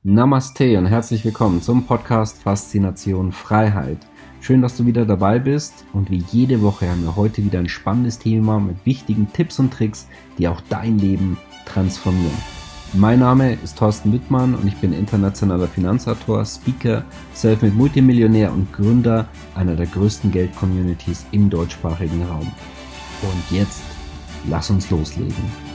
Namaste und herzlich willkommen zum Podcast Faszination Freiheit. Schön, dass du wieder dabei bist und wie jede Woche haben wir heute wieder ein spannendes Thema mit wichtigen Tipps und Tricks, die auch dein Leben transformieren. Mein Name ist Thorsten Wittmann und ich bin internationaler Finanzautor, Speaker, Selfmade Multimillionär und Gründer einer der größten Geld-Communities im deutschsprachigen Raum. Und jetzt, lass uns loslegen.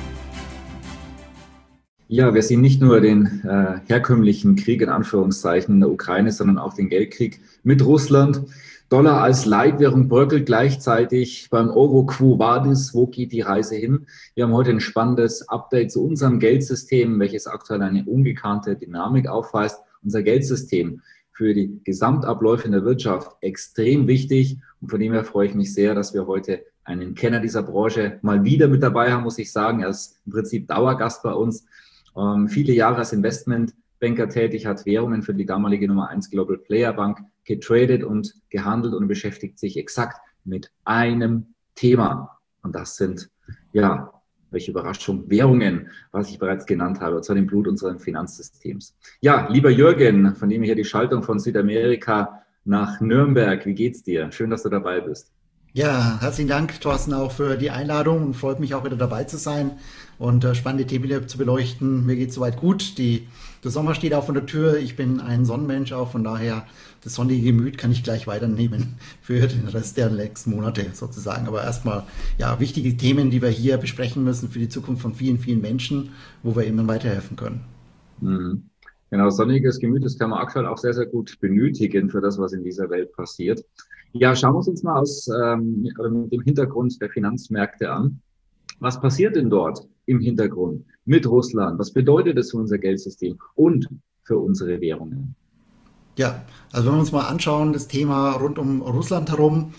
Ja, wir sehen nicht nur den herkömmlichen Krieg in Anführungszeichen in der Ukraine, sondern auch den Geldkrieg mit Russland. Dollar als Leitwährung bröckelt gleichzeitig beim Euro. Quo vadis? Wo geht die Reise hin? Wir haben heute ein spannendes Update zu unserem Geldsystem, welches aktuell eine ungekannte Dynamik aufweist. Unser Geldsystem für die Gesamtabläufe in der Wirtschaft extrem wichtig. Und von dem her freue ich mich sehr, dass wir heute einen Kenner dieser Branche mal wieder mit dabei haben, muss ich sagen. Er ist im Prinzip Dauergast bei uns. Viele Jahre als Investmentbanker tätig, hat Währungen für die damalige Nummer 1 Global Player Bank getradet und gehandelt und beschäftigt sich exakt mit einem Thema. Und das sind, ja, welche Überraschung, Währungen, was ich bereits genannt habe, und zwar dem Blut unseres Finanzsystems. Ja, lieber Jürgen, von dem hier die Schaltung von Südamerika nach Nürnberg, wie geht's dir? Schön, dass du dabei bist. Ja, herzlichen Dank, Thorsten, auch für die Einladung und freut mich auch wieder dabei zu sein und spannende Themen wieder zu beleuchten. Mir geht es soweit gut. Der Sommer steht auch vor der Tür. Ich bin ein Sonnenmensch auch, von daher das sonnige Gemüt kann ich gleich weiternehmen für den Rest der nächsten Monate sozusagen. Aber erstmal, ja, wichtige Themen, die wir hier besprechen müssen für die Zukunft von vielen, vielen Menschen, wo wir eben dann weiterhelfen können. Mhm. Genau, sonniges Gemüt, das kann man aktuell auch sehr, sehr gut benötigen für das, was in dieser Welt passiert. Ja, schauen wir uns mal mit dem Hintergrund der Finanzmärkte an. Was passiert denn dort im Hintergrund mit Russland? Was bedeutet das für unser Geldsystem und für unsere Währungen? Ja, also wenn wir uns mal anschauen, das Thema rund um Russland herum,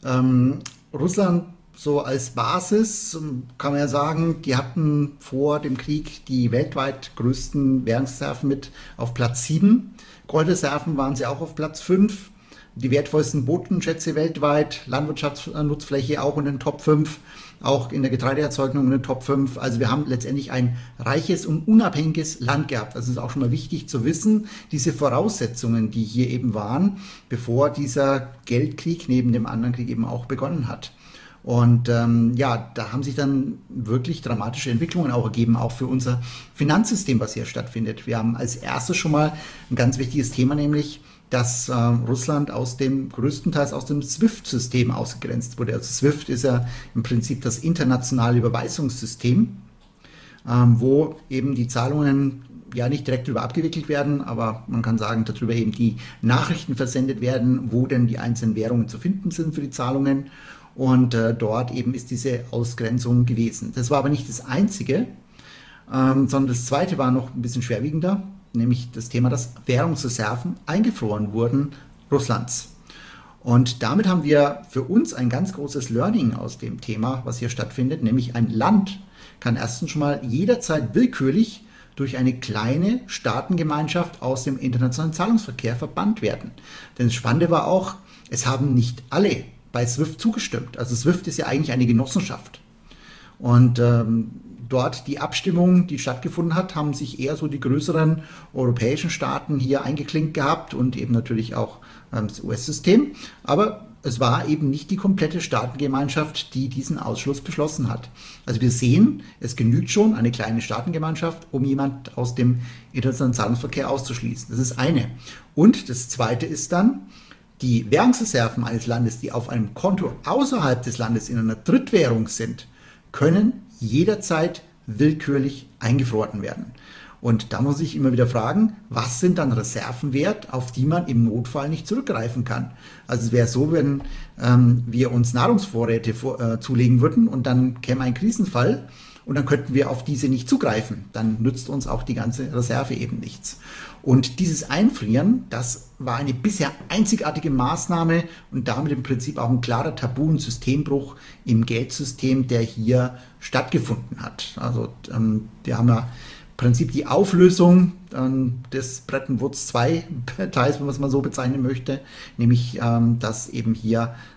Russland so als Basis kann man ja sagen, die hatten vor dem Krieg die weltweit größten Währungsreserven mit auf Platz 7. Goldreserven waren sie auch auf Platz 5. Die wertvollsten Bodenschätze weltweit, Landwirtschaftsnutzfläche auch in den Top 5, auch in der Getreideerzeugung in den Top 5. Also wir haben letztendlich ein reiches und unabhängiges Land gehabt. Das ist auch schon mal wichtig zu wissen, diese Voraussetzungen, die hier eben waren, bevor dieser Geldkrieg neben dem anderen Krieg eben auch begonnen hat. Und ja, da haben sich dann wirklich dramatische Entwicklungen auch ergeben, auch für unser Finanzsystem, was hier stattfindet. Wir haben als erstes schon mal ein ganz wichtiges Thema, nämlich dass Russland größtenteils aus dem SWIFT-System ausgegrenzt wurde. Also SWIFT ist ja im Prinzip das internationale Überweisungssystem, wo eben die Zahlungen ja nicht direkt darüber abgewickelt werden, aber man kann sagen, darüber eben die Nachrichten versendet werden, wo denn die einzelnen Währungen zu finden sind für die Zahlungen. Und dort eben ist diese Ausgrenzung gewesen. Das war aber nicht das Einzige, sondern das Zweite war noch ein bisschen schwerwiegender, nämlich das Thema, dass Währungsreserven eingefroren wurden Russlands. Und damit haben wir für uns ein ganz großes Learning aus dem Thema, was hier stattfindet, nämlich ein Land kann erstens schon mal jederzeit willkürlich durch eine kleine Staatengemeinschaft aus dem internationalen Zahlungsverkehr verbannt werden. Denn das Spannende war auch, es haben nicht alle bei SWIFT zugestimmt. Also SWIFT ist ja eigentlich eine Genossenschaft. Und dort die Abstimmung, die stattgefunden hat, haben sich eher so die größeren europäischen Staaten hier eingeklinkt gehabt und eben natürlich auch das US-System. Aber es war eben nicht die komplette Staatengemeinschaft, die diesen Ausschluss beschlossen hat. Also wir sehen, es genügt schon eine kleine Staatengemeinschaft, um jemand aus dem internationalen Zahlungsverkehr auszuschließen. Das ist eine. Und das Zweite ist dann, die Währungsreserven eines Landes, die auf einem Konto außerhalb des Landes in einer Drittwährung sind, können jederzeit willkürlich eingefroren werden. Und da muss ich immer wieder fragen, was sind dann Reserven wert, auf die man im Notfall nicht zurückgreifen kann? Also es wäre so, wenn wir uns Nahrungsvorräte zulegen würden und dann käme ein Krisenfall und dann könnten wir auf diese nicht zugreifen. Dann nützt uns auch die ganze Reserve eben nichts. Und dieses Einfrieren, das war eine bisher einzigartige Maßnahme und damit im Prinzip auch ein klarer Tabu- und Systembruch im Geldsystem, der hier stattgefunden hat. Also wir haben ja im Prinzip die Auflösung des Bretton Woods 2 Teils, wenn man es mal so bezeichnen möchte, nämlich dass eben hier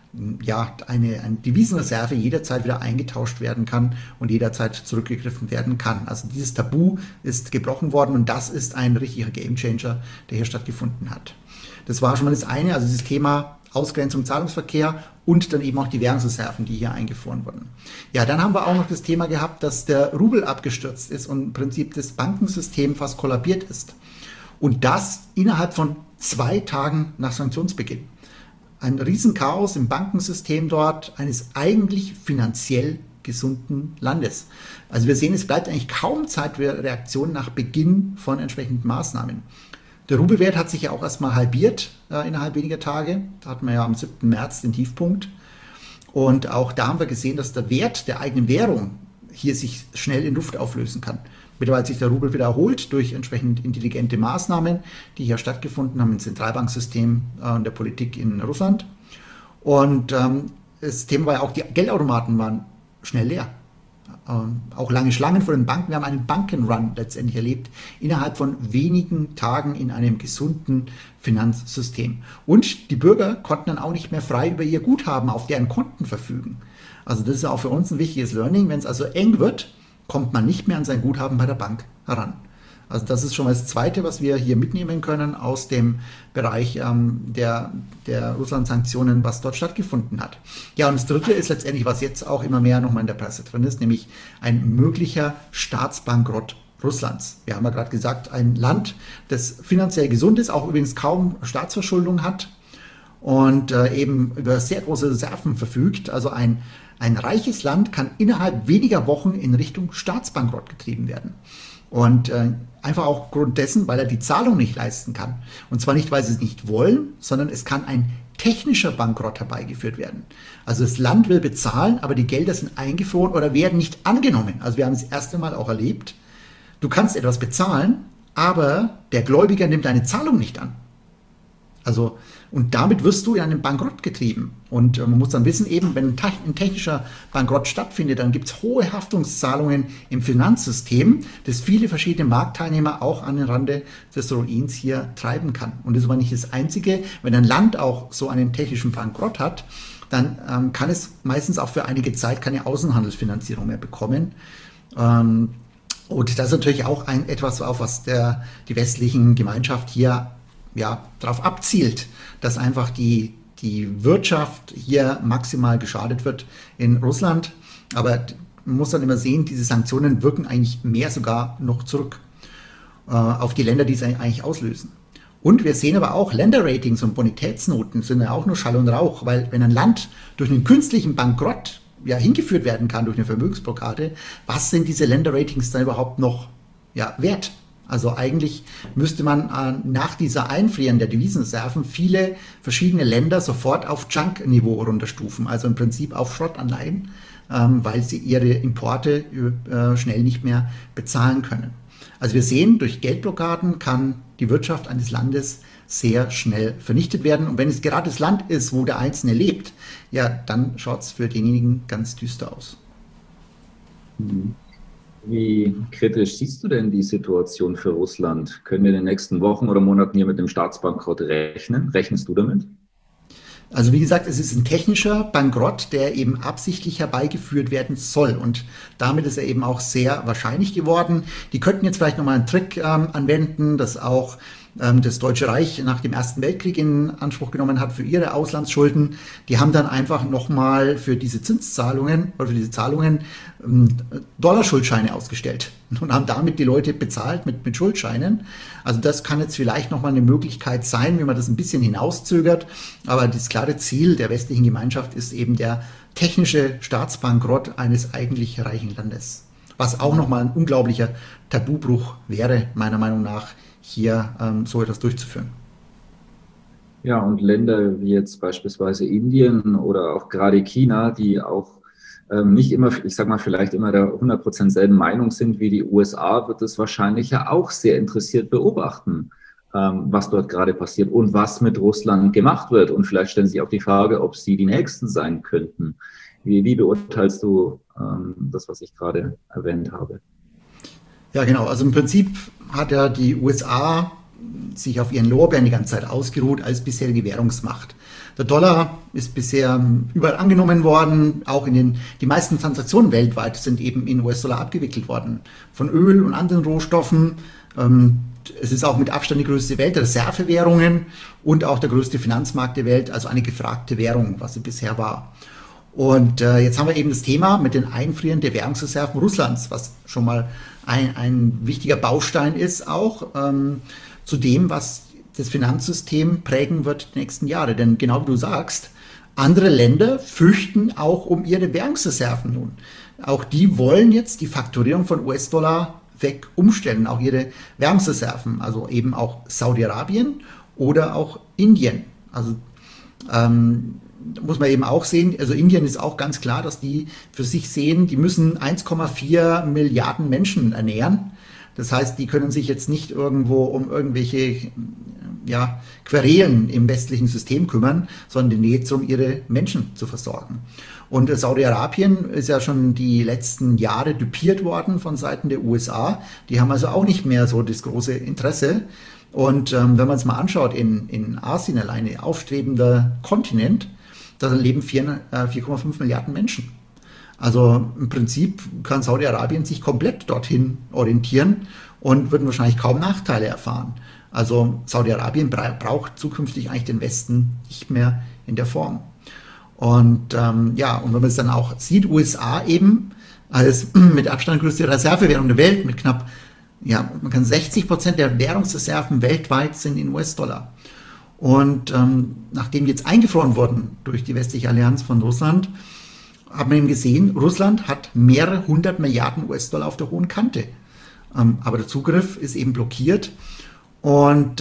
eine Devisenreserve jederzeit wieder eingetauscht werden kann und jederzeit zurückgegriffen werden kann. Also dieses Tabu ist gebrochen worden und das ist ein richtiger Gamechanger, der hier stattgefunden hat. Das war schon mal das eine, also dieses Thema Ausgrenzung, Zahlungsverkehr und dann eben auch die Währungsreserven, die hier eingefroren wurden. Ja, dann haben wir auch noch das Thema gehabt, dass der Rubel abgestürzt ist und im Prinzip das Bankensystem fast kollabiert ist. Und das innerhalb von 2 Tagen nach Sanktionsbeginn. Ein Riesenchaos im Bankensystem dort eines eigentlich finanziell gesunden Landes. Also wir sehen, es bleibt eigentlich kaum Zeit für Reaktion nach Beginn von entsprechenden Maßnahmen. Der Rubelwert hat sich ja auch erstmal halbiert innerhalb weniger Tage. Da hatten wir ja am 7. März den Tiefpunkt. Und auch da haben wir gesehen, dass der Wert der eigenen Währung hier sich schnell in Luft auflösen kann. Mittlerweile hat sich der Rubel wieder erholt durch entsprechend intelligente Maßnahmen, die hier stattgefunden haben im Zentralbanksystem und der Politik in Russland. Und das Thema war ja auch, die Geldautomaten waren schnell leer. Auch lange Schlangen vor den Banken. Wir haben einen Bankenrun letztendlich erlebt, innerhalb von wenigen Tagen in einem gesunden Finanzsystem. Und die Bürger konnten dann auch nicht mehr frei über ihr Guthaben auf deren Konten verfügen. Also das ist ja auch für uns ein wichtiges Learning. Wenn es also eng wird, kommt man nicht mehr an sein Guthaben bei der Bank heran. Also das ist schon mal das Zweite, was wir hier mitnehmen können aus dem Bereich der Russland-Sanktionen, was dort stattgefunden hat. Ja, und das Dritte ist letztendlich, was jetzt auch immer mehr nochmal in der Presse drin ist, nämlich ein möglicher Staatsbankrott Russlands. Wir haben ja gerade gesagt, ein Land, das finanziell gesund ist, auch übrigens kaum Staatsverschuldung hat und eben über sehr große Reserven verfügt. Also ein reiches Land kann innerhalb weniger Wochen in Richtung Staatsbankrott getrieben werden. Und einfach auch aufgrund dessen, weil er die Zahlung nicht leisten kann. Und zwar nicht, weil sie es nicht wollen, sondern es kann ein technischer Bankrott herbeigeführt werden. Also das Land will bezahlen, aber die Gelder sind eingefroren oder werden nicht angenommen. Also wir haben das erste Mal auch erlebt, du kannst etwas bezahlen, aber der Gläubiger nimmt deine Zahlung nicht an. Also, und damit wirst du in einen Bankrott getrieben. Und man muss dann wissen, eben, wenn ein technischer Bankrott stattfindet, dann gibt es hohe Haftungszahlungen im Finanzsystem, das viele verschiedene Marktteilnehmer auch an den Rande des Ruins hier treiben kann. Und das ist aber nicht das Einzige. Wenn ein Land auch so einen technischen Bankrott hat, dann kann es meistens auch für einige Zeit keine Außenhandelsfinanzierung mehr bekommen. Und das ist natürlich auch etwas, auf was die westlichen Gemeinschaft hier darauf abzielt, dass einfach die Wirtschaft hier maximal geschadet wird in Russland. Aber man muss dann immer sehen, diese Sanktionen wirken eigentlich mehr sogar noch zurück auf die Länder, die es eigentlich auslösen. Und wir sehen aber auch, Länderratings und Bonitätsnoten sind ja auch nur Schall und Rauch, weil wenn ein Land durch einen künstlichen Bankrott hingeführt werden kann, durch eine Vermögensblockade, was sind diese Länderratings dann überhaupt noch wert? Also eigentlich müsste man nach dieser Einfrieren der Devisenreserven viele verschiedene Länder sofort auf Junk-Niveau runterstufen, also im Prinzip auf Schrottanleihen, weil sie ihre Importe schnell nicht mehr bezahlen können. Also wir sehen, durch Geldblockaden kann die Wirtschaft eines Landes sehr schnell vernichtet werden. Und wenn es gerade das Land ist, wo der Einzelne lebt, dann schaut es für denjenigen ganz düster aus. Wie kritisch siehst du denn die Situation für Russland? Können wir in den nächsten Wochen oder Monaten hier mit dem Staatsbankrott rechnen? Rechnest du damit? Also wie gesagt, es ist ein technischer Bankrott, der eben absichtlich herbeigeführt werden soll. Und damit ist er eben auch sehr wahrscheinlich geworden. Die könnten jetzt vielleicht nochmal einen Trick anwenden, dass auch das Deutsche Reich nach dem Ersten Weltkrieg in Anspruch genommen hat für ihre Auslandsschulden. Die haben dann einfach nochmal für diese Zinszahlungen oder für diese Zahlungen Dollarschuldscheine ausgestellt und haben damit die Leute bezahlt mit Schuldscheinen. Also das kann jetzt vielleicht nochmal eine Möglichkeit sein, wie man das ein bisschen hinauszögert. Aber das klare Ziel der westlichen Gemeinschaft ist eben der technische Staatsbankrott eines eigentlich reichen Landes. Was auch nochmal ein unglaublicher Tabubruch wäre, meiner Meinung nach, hier so etwas durchzuführen. Ja, und Länder wie jetzt beispielsweise Indien oder auch gerade China, die auch nicht immer, ich sag mal, vielleicht immer der 100% selben Meinung sind wie die USA, wird es wahrscheinlich ja auch sehr interessiert beobachten, was dort gerade passiert und was mit Russland gemacht wird. Und vielleicht stellen sich auch die Frage, ob sie die Nächsten sein könnten. Wie beurteilst du das, was ich gerade erwähnt habe? Ja, genau. Also im Prinzip hat ja die USA sich auf ihren Lorbeeren die ganze Zeit ausgeruht als bisherige Währungsmacht. Der Dollar ist bisher überall angenommen worden, auch die meisten Transaktionen weltweit sind eben in US-Dollar abgewickelt worden. Von Öl und anderen Rohstoffen. Es ist auch mit Abstand die größte Welt der Reservewährungen und auch der größte Finanzmarkt der Welt, also eine gefragte Währung, was sie bisher war. Und jetzt haben wir eben das Thema mit den Einfrieren der Währungsreserven Russlands, was schon mal ein wichtiger Baustein ist, auch zu dem, was das Finanzsystem prägen wird die nächsten Jahre. Denn genau wie du sagst, andere Länder fürchten auch um ihre Währungsreserven nun. Auch die wollen jetzt die Fakturierung von US-Dollar weg umstellen, auch ihre Währungsreserven, also eben auch Saudi-Arabien oder auch Indien. Also muss man eben auch sehen, also Indien ist auch ganz klar, dass die für sich sehen, die müssen 1,4 Milliarden Menschen ernähren. Das heißt, die können sich jetzt nicht irgendwo um irgendwelche Querelen im westlichen System kümmern, sondern die geht es um ihre Menschen zu versorgen. Und Saudi-Arabien ist ja schon die letzten Jahre düpiert worden von Seiten der USA. Die haben also auch nicht mehr so das große Interesse. Und wenn man es mal anschaut, in Asien alleine, aufstrebender Kontinent, da leben 4,5 Milliarden Menschen. Also im Prinzip kann Saudi-Arabien sich komplett dorthin orientieren und würden wahrscheinlich kaum Nachteile erfahren. Also Saudi-Arabien braucht zukünftig eigentlich den Westen nicht mehr in der Form. Und und wenn man es dann auch sieht, USA eben als mit Abstand größte Reservewährung der Welt mit knapp, man kann 60% der Währungsreserven weltweit sind in US-Dollar. Und nachdem die jetzt eingefroren wurden durch die westliche Allianz von Russland, hat man eben gesehen, Russland hat mehrere 100 Milliarden US-Dollar auf der hohen Kante. Aber der Zugriff ist eben blockiert. Und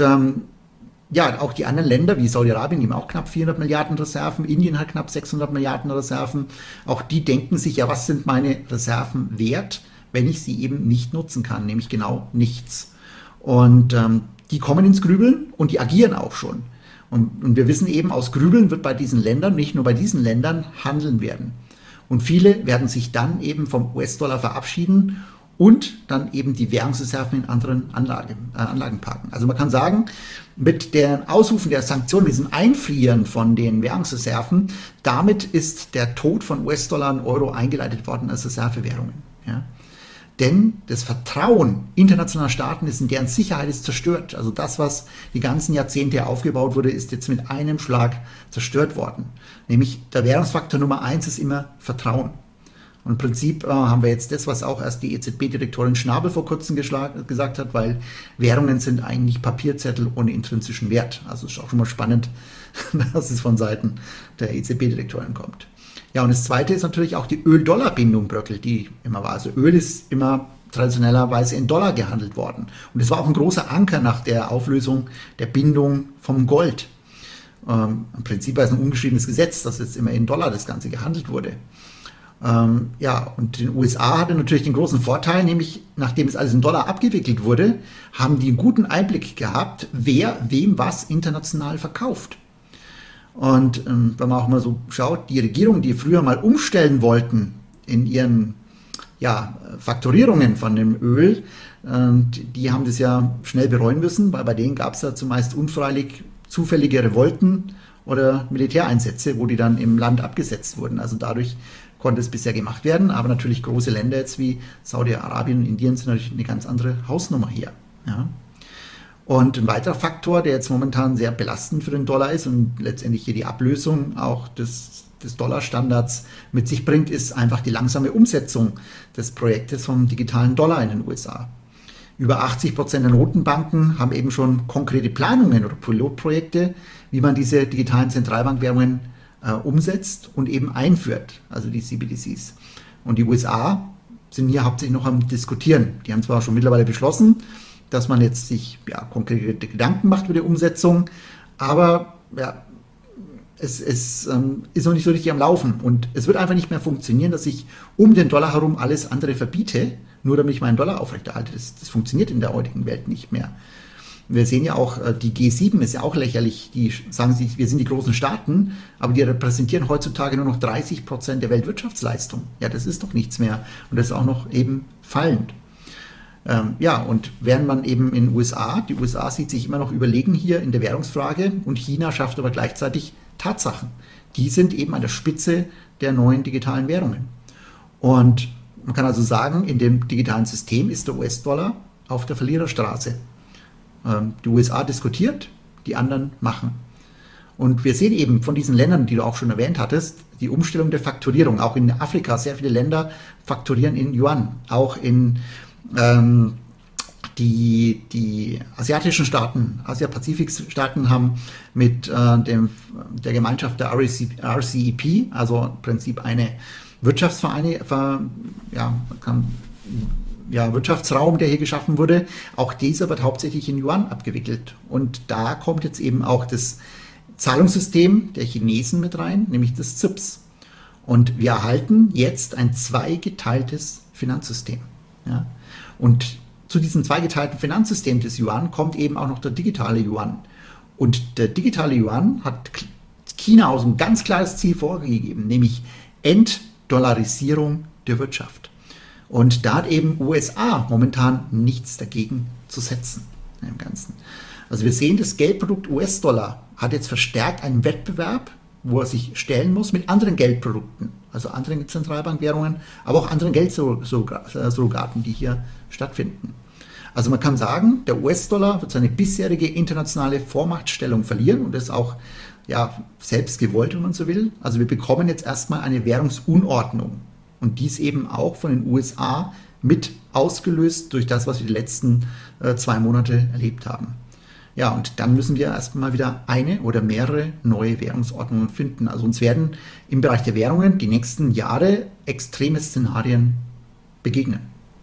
auch die anderen Länder wie Saudi-Arabien, die haben auch knapp 400 Milliarden Reserven, Indien hat knapp 600 Milliarden Reserven. Auch die denken sich, was sind meine Reserven wert, wenn ich sie eben nicht nutzen kann, nämlich genau nichts. Und die kommen ins Grübeln und die agieren auch schon. Und wir wissen eben, aus Grübeln wird bei diesen Ländern, nicht nur bei diesen Ländern, handeln werden. Und viele werden sich dann eben vom US-Dollar verabschieden und dann eben die Währungsreserven in anderen Anlagen parken. Also man kann sagen, mit der Ausrufen der Sanktionen, mit diesem Einfrieren von den Währungsreserven, damit ist der Tod von US-Dollar und Euro eingeleitet worden als Reservewährungen. Ja. Denn das Vertrauen internationaler Staaten in deren Sicherheit ist zerstört. Also das, was die ganzen Jahrzehnte aufgebaut wurde, ist jetzt mit einem Schlag zerstört worden. Nämlich der Währungsfaktor Nummer 1 ist immer Vertrauen. Und im Prinzip haben wir jetzt das, was auch erst die EZB-Direktorin Schnabel vor kurzem gesagt hat, weil Währungen sind eigentlich Papierzettel ohne intrinsischen Wert. Also ist auch schon mal spannend, dass es von Seiten der EZB-Direktorin kommt. Ja, und das Zweite ist natürlich auch die Öl-Dollar-Bindung bröckelt, die immer war. Also Öl ist immer traditionellerweise in Dollar gehandelt worden. Und das war auch ein großer Anker nach der Auflösung der Bindung vom Gold. Im Prinzip war es ein ungeschriebenes Gesetz, dass jetzt immer in Dollar das Ganze gehandelt wurde. Und den USA hatte natürlich den großen Vorteil, nämlich nachdem es alles in Dollar abgewickelt wurde, haben die einen guten Einblick gehabt, wer wem was international verkauft. Und wenn man auch mal so schaut, die Regierungen, die früher mal umstellen wollten in ihren Faktorierungen von dem Öl, die haben das ja schnell bereuen müssen, weil bei denen gab es ja zumeist unfreiwillig zufällige Revolten oder Militäreinsätze, wo die dann im Land abgesetzt wurden. Also dadurch konnte es bisher gemacht werden, aber natürlich große Länder jetzt wie Saudi-Arabien und Indien sind natürlich eine ganz andere Hausnummer hier. Ja. Und ein weiterer Faktor, der jetzt momentan sehr belastend für den Dollar ist und letztendlich hier die Ablösung auch des Dollarstandards mit sich bringt, ist einfach die Umsetzung des Projektes vom digitalen Dollar in den USA. Über 80% der Notenbanken haben eben schon konkrete Planungen oder Pilotprojekte, wie man diese digitalen Zentralbankwährungen umsetzt und eben einführt, also die CBDCs. Und die USA sind hier hauptsächlich noch am Diskutieren. Die haben zwar schon mittlerweile beschlossen, dass man jetzt sich konkrete Gedanken macht über die Umsetzung, aber es ist noch nicht so richtig am Laufen und es wird einfach nicht mehr funktionieren, dass ich um den Dollar herum alles andere verbiete, nur damit ich meinen Dollar aufrechterhalte. Das funktioniert in der heutigen Welt nicht mehr. Wir sehen ja auch, die G7 ist ja auch lächerlich, die sagen sich, wir sind die großen Staaten, aber die repräsentieren heutzutage nur noch 30% der Weltwirtschaftsleistung. Ja, das ist doch nichts mehr und das ist auch noch eben fallend. Und während man eben in die USA sieht sich immer noch überlegen hier in der Währungsfrage und China schafft aber gleichzeitig Tatsachen. Die sind eben an der Spitze der neuen digitalen Währungen. Und man kann also sagen, in dem digitalen System ist der US-Dollar auf der Verliererstraße. Die USA diskutiert, die anderen machen. Und wir sehen eben von diesen Ländern, die du auch schon erwähnt hattest, die Umstellung der Fakturierung. Auch in Afrika, sehr viele Länder fakturieren in Yuan. Auch in die asiatischen Staaten, Asia-Pazifik-Staaten haben mit der Gemeinschaft der RCEP, also im Prinzip eine Wirtschaftsraum, der hier geschaffen wurde. Auch dieser wird hauptsächlich in Yuan abgewickelt. Und da kommt jetzt eben auch das Zahlungssystem der Chinesen mit rein, nämlich das CIPS. Und wir erhalten jetzt ein zweigeteiltes Finanzsystem. Ja? Und zu diesem zweigeteilten Finanzsystem des Yuan kommt eben auch noch der digitale Yuan. Und der digitale Yuan hat China aus ein ganz klares Ziel vorgegeben, nämlich Entdollarisierung der Wirtschaft. Und da hat eben USA momentan nichts dagegen zu setzen im Ganzen. Also wir sehen, das Geldprodukt US-Dollar hat jetzt verstärkt einen Wettbewerb, wo er sich stellen muss mit anderen Geldprodukten, also anderen Zentralbankwährungen, aber auch anderen Geldsurrogaten, die hier stattfinden. Also man kann sagen, der US-Dollar wird seine bisherige internationale Vormachtstellung verlieren und das auch selbst gewollt, wenn man so will. Also wir bekommen jetzt erstmal eine Währungsunordnung und dies eben auch von den USA mit ausgelöst durch das, was wir die letzten 2 Monate erlebt haben. Ja, und dann müssen wir erstmal wieder eine oder mehrere neue Währungsordnungen finden. Also uns werden im Bereich der Währungen die nächsten Jahre extreme Szenarien begegnen.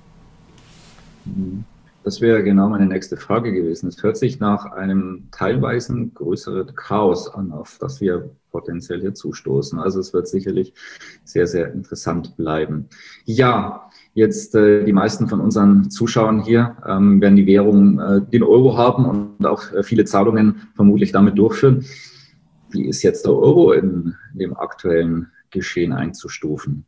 Das wäre genau meine nächste Frage gewesen. Es hört sich nach einem teilweise größeren Chaos an, auf das wir potenziell hier zustoßen. Also es wird sicherlich sehr, sehr interessant bleiben. Ja, jetzt die meisten von unseren Zuschauern hier werden die Währung, den Euro haben und auch viele Zahlungen vermutlich damit durchführen. Wie ist jetzt der Euro in dem aktuellen Geschehen einzustufen?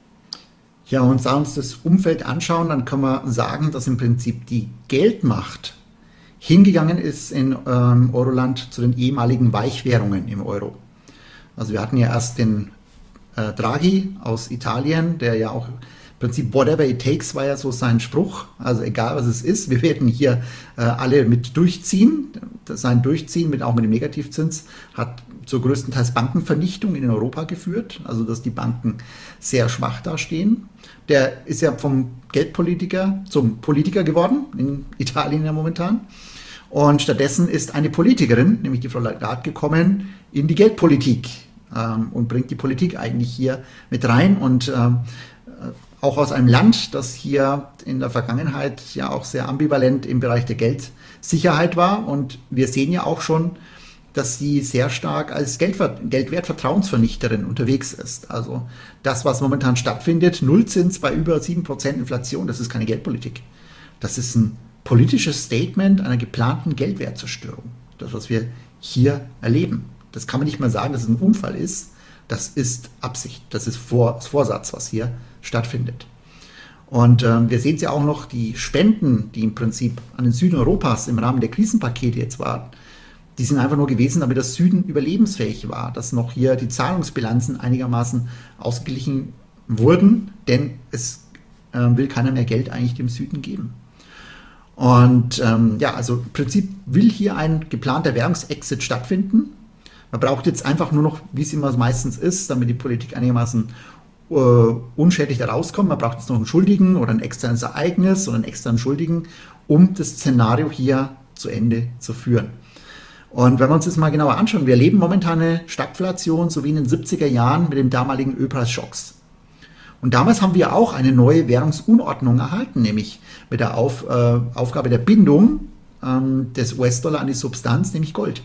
Ja, und wenn wir uns das Umfeld anschauen, dann können wir sagen, dass im Prinzip die Geldmacht hingegangen ist in Euroland zu den ehemaligen Weichwährungen im Euro. Also wir hatten ja erst den Draghi aus Italien, der ja auch im Prinzip whatever it takes war ja so sein Spruch. Also egal was es ist, wir werden hier alle mit durchziehen. Sein Durchziehen auch mit dem Negativzins hat zur größtenteils Bankenvernichtung in Europa geführt, also dass die Banken sehr schwach dastehen. Der ist ja vom Geldpolitiker zum Politiker geworden, in Italien ja momentan. Und stattdessen ist eine Politikerin, nämlich die Frau Lagarde, gekommen in die Geldpolitik und bringt die Politik eigentlich hier mit rein. Und auch aus einem Land, das hier in der Vergangenheit ja auch sehr ambivalent im Bereich der Geldsicherheit war. Und wir sehen ja auch schon, dass sie sehr stark als Geldwertvertrauensvernichterin unterwegs ist. Also das, was momentan stattfindet, Nullzins bei über 7% Inflation, das ist keine Geldpolitik. Das ist ein politisches Statement einer geplanten Geldwertzerstörung. Das, was wir hier erleben. Das kann man nicht mal sagen, dass es ein Unfall ist. Das ist Absicht. Das ist Vorsatz, was hier stattfindet. Und wir sehen es ja auch noch, die Spenden, die im Prinzip an den Süden Europas im Rahmen der Krisenpakete jetzt waren, die sind einfach nur gewesen, damit das Süden überlebensfähig war, dass noch hier die Zahlungsbilanzen einigermaßen ausgeglichen wurden, denn es will keiner mehr Geld eigentlich dem Süden geben. Und also im Prinzip will hier ein geplanter Währungsexit stattfinden. Man braucht jetzt einfach nur noch, wie es immer meistens ist, damit die Politik einigermaßen unschädlich da rauskommt. Man braucht jetzt noch einen Schuldigen oder ein externes Ereignis oder einen externen Schuldigen, um das Szenario hier zu Ende zu führen. Und wenn wir uns das mal genauer anschauen, wir erleben momentan eine Stagflation, so wie in den 70er Jahren mit den damaligen Ölpreisschocks. Und damals haben wir auch eine neue Währungsunordnung erhalten, nämlich mit der Aufgabe der Bindung des US-Dollar an die Substanz, nämlich Gold.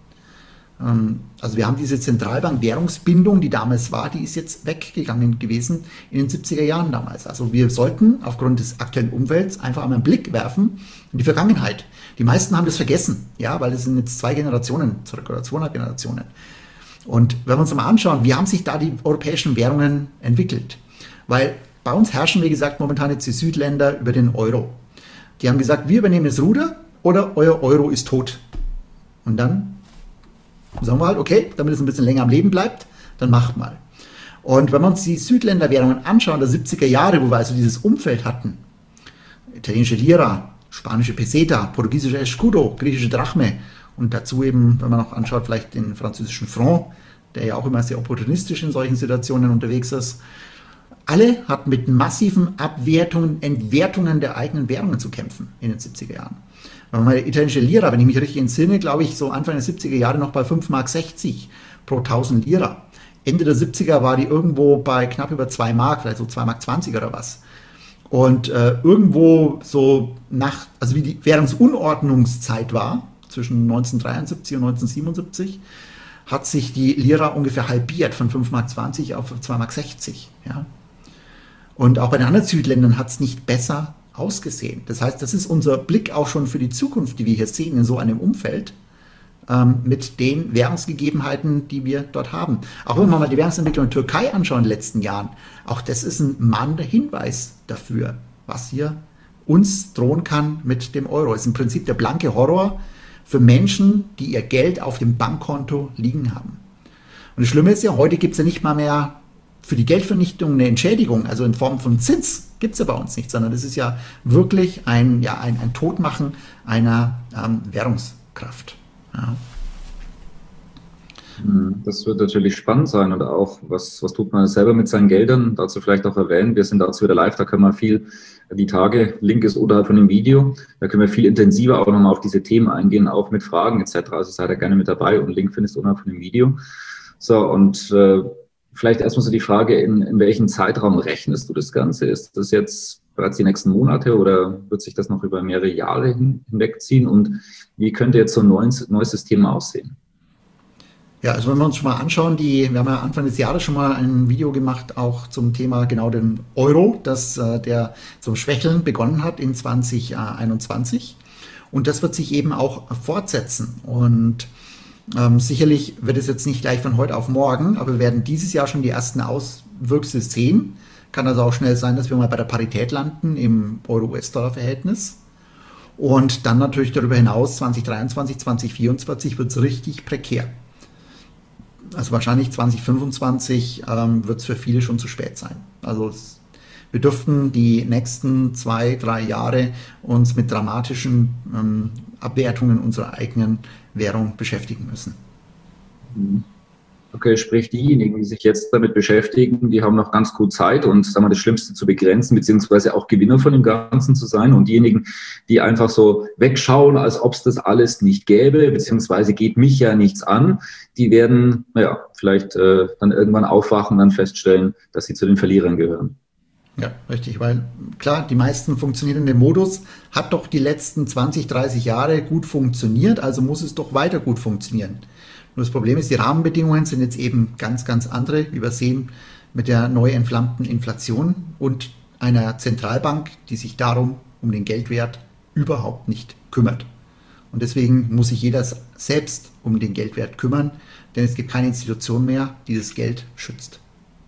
Also wir haben diese Zentralbank-Währungsbindung, die damals war, die ist jetzt weggegangen gewesen in den 70er Jahren damals. Also wir sollten aufgrund des aktuellen Umfelds einfach einmal einen Blick werfen in die Vergangenheit. Die meisten haben das vergessen, ja, weil das sind jetzt 2 Generationen zurück oder 200 Generationen. Und wenn wir uns mal anschauen, wie haben sich da die europäischen Währungen entwickelt? Weil bei uns herrschen, wie gesagt, momentan jetzt die Südländer über den Euro. Die haben gesagt, wir übernehmen das Ruder oder euer Euro ist tot. Und dann Sagen wir halt, okay, damit es ein bisschen länger am Leben bleibt, dann macht mal. Und wenn wir uns die Südländerwährungen anschauen, der 70er Jahre, wo wir also dieses Umfeld hatten, italienische Lira, spanische Peseta, portugiesische Escudo, griechische Drachme und dazu eben, wenn man noch anschaut, vielleicht den französischen Franc, der ja auch immer sehr opportunistisch in solchen Situationen unterwegs ist. Alle hatten mit massiven Abwertungen, Entwertungen der eigenen Währungen zu kämpfen in den 70er Jahren. Wenn man mal die italienische Lira, wenn ich mich richtig entsinne, glaube ich, so Anfang der 70er Jahre noch bei 5,60 Mark pro 1000 Lira. Ende der 70er war die irgendwo bei knapp über 2 Mark, vielleicht so 2,20 Mark oder was. Und irgendwo so also wie die Währungsunordnungszeit war, zwischen 1973 und 1977, hat sich die Lira ungefähr halbiert, von 5,20 Mark auf 2,60 Mark. Ja. Und auch bei den anderen Südländern hat es nicht besser ausgesehen. Das heißt, das ist unser Blick auch schon für die Zukunft, die wir hier sehen in so einem Umfeld, mit den Währungsgegebenheiten, die wir dort haben. Auch wenn wir mal die Währungsentwicklung in der Türkei anschauen in den letzten Jahren, auch das ist ein mahnender Hinweis dafür, was hier uns drohen kann mit dem Euro. Es ist im Prinzip der blanke Horror für Menschen, die ihr Geld auf dem Bankkonto liegen haben. Und das Schlimme ist ja, heute gibt es ja nicht mal mehr für die Geldvernichtung eine Entschädigung, also in Form von Zins gibt es ja bei uns nicht, sondern das ist ja wirklich ein Totmachen einer Währungskraft. Ja. Das wird natürlich spannend sein und auch, was tut man selber mit seinen Geldern? Dazu vielleicht auch erwähnen, wir sind dazu wieder live, da können wir viel die Tage, Link ist unterhalb von dem Video, da können wir viel intensiver auch nochmal auf diese Themen eingehen, auch mit Fragen etc. Also seid ihr gerne mit dabei und Link findest du unterhalb von dem Video. So, und vielleicht erstmal so die Frage, in welchem Zeitraum rechnest du das Ganze? Ist das jetzt bereits die nächsten Monate oder wird sich das noch über mehrere Jahre hinwegziehen? Und wie könnte jetzt so ein neues System aussehen? Ja, also wenn wir uns schon mal anschauen, wir haben ja Anfang des Jahres schon mal ein Video gemacht, auch zum Thema genau den Euro, der zum Schwächeln begonnen hat in 2021. Und das wird sich eben auch fortsetzen. Und sicherlich wird es jetzt nicht gleich von heute auf morgen, aber wir werden dieses Jahr schon die ersten Auswüchse sehen. Kann also auch schnell sein, dass wir mal bei der Parität landen im Euro-US-Dollar-Verhältnis. Und dann natürlich darüber hinaus 2023, 2024 wird es richtig prekär. Also wahrscheinlich 2025 wird es für viele schon zu spät sein. Also wir dürften die nächsten 2-3 Jahre uns mit dramatischen Abwertungen unserer eigenen Währung beschäftigen müssen. Okay, sprich diejenigen, die sich jetzt damit beschäftigen, die haben noch ganz gut Zeit und sagen wir, das Schlimmste zu begrenzen, beziehungsweise auch Gewinner von dem Ganzen zu sein. Und diejenigen, die einfach so wegschauen, als ob es das alles nicht gäbe, beziehungsweise geht mich ja nichts an, die werden, vielleicht dann irgendwann aufwachen und dann feststellen, dass sie zu den Verlierern gehören. Ja, richtig, weil klar, die meisten funktionieren in dem Modus, hat doch die letzten 20, 30 Jahre gut funktioniert, also muss es doch weiter gut funktionieren. Nur das Problem ist, die Rahmenbedingungen sind jetzt eben ganz, ganz andere, wie wir sehen, mit der neu entflammten Inflation und einer Zentralbank, die sich darum, um den Geldwert, überhaupt nicht kümmert. Und deswegen muss sich jeder selbst um den Geldwert kümmern, denn es gibt keine Institution mehr, die das Geld schützt.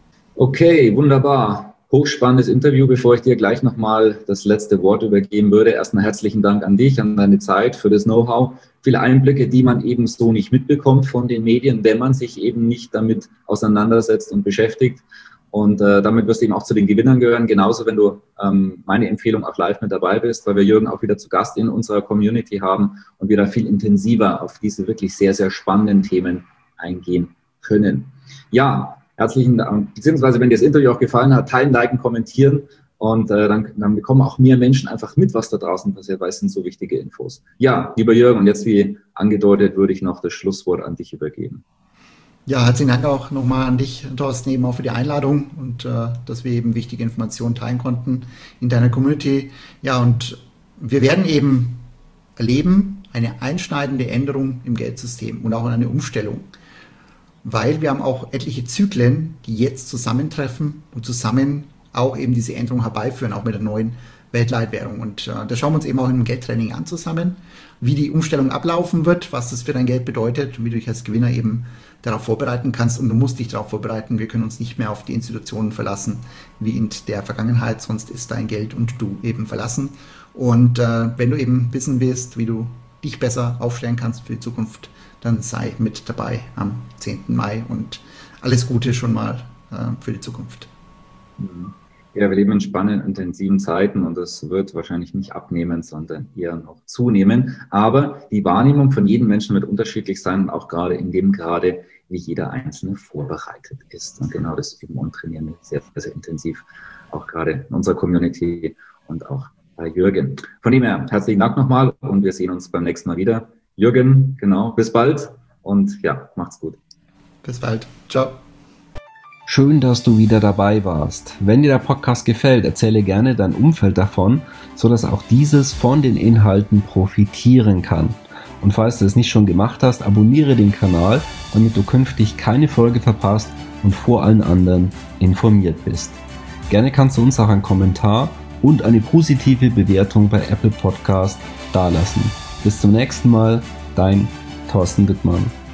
Okay, wunderbar. Hochspannendes Interview. Bevor ich dir gleich nochmal das letzte Wort übergeben würde, erstmal herzlichen Dank an dich, an deine Zeit, für das Know-how. Viele Einblicke, die man eben so nicht mitbekommt von den Medien, wenn man sich eben nicht damit auseinandersetzt und beschäftigt. Und damit wirst du eben auch zu den Gewinnern gehören. Genauso, wenn du meine Empfehlung auch live mit dabei bist, weil wir Jürgen auch wieder zu Gast in unserer Community haben und wir da viel intensiver auf diese wirklich sehr, sehr spannenden Themen eingehen können. Ja, herzlichen Dank. Beziehungsweise, wenn dir das Interview auch gefallen hat, teilen, liken, kommentieren. Und dann bekommen auch mehr Menschen einfach mit, was da draußen passiert, weil es sind so wichtige Infos. Ja, lieber Jürgen, und jetzt wie angedeutet, würde ich noch das Schlusswort an dich übergeben. Ja, herzlichen Dank auch nochmal an dich, Thorsten, eben auch für die Einladung und dass wir eben wichtige Informationen teilen konnten in deiner Community. Ja, und wir werden eben erleben eine einschneidende Änderung im Geldsystem und auch eine Umstellung. Weil wir haben auch etliche Zyklen, die jetzt zusammentreffen und zusammen auch eben diese Änderung herbeiführen, auch mit der neuen Weltleitwährung. Und das schauen wir uns eben auch im Geldtraining an zusammen, wie die Umstellung ablaufen wird, was das für dein Geld bedeutet und wie du dich als Gewinner eben darauf vorbereiten kannst. Und du musst dich darauf vorbereiten. Wir können uns nicht mehr auf die Institutionen verlassen, wie in der Vergangenheit, sonst ist dein Geld und du eben verlassen. Und wenn du eben wissen willst, wie du dich besser aufstellen kannst für die Zukunft, dann sei mit dabei am 10. Mai und alles Gute schon mal für die Zukunft. Ja, wir leben in spannenden, intensiven Zeiten und es wird wahrscheinlich nicht abnehmen, sondern eher noch zunehmen. Aber die Wahrnehmung von jedem Menschen wird unterschiedlich sein und auch gerade in dem Grade, wie jeder Einzelne vorbereitet ist. Und genau das üben und trainieren wir sehr, sehr intensiv, auch gerade in unserer Community und auch bei Jürgen. Von dem her, herzlichen Dank nochmal und wir sehen uns beim nächsten Mal wieder. Jürgen, genau, bis bald und ja, macht's gut. Bis bald. Ciao. Schön, dass du wieder dabei warst. Wenn dir der Podcast gefällt, erzähle gerne dein Umfeld davon, sodass auch dieses von den Inhalten profitieren kann. Und falls du es nicht schon gemacht hast, abonniere den Kanal, damit du künftig keine Folge verpasst und vor allen anderen informiert bist. Gerne kannst du uns auch einen Kommentar und eine positive Bewertung bei Apple Podcast dalassen. Bis zum nächsten Mal, dein Thorsten Wittmann.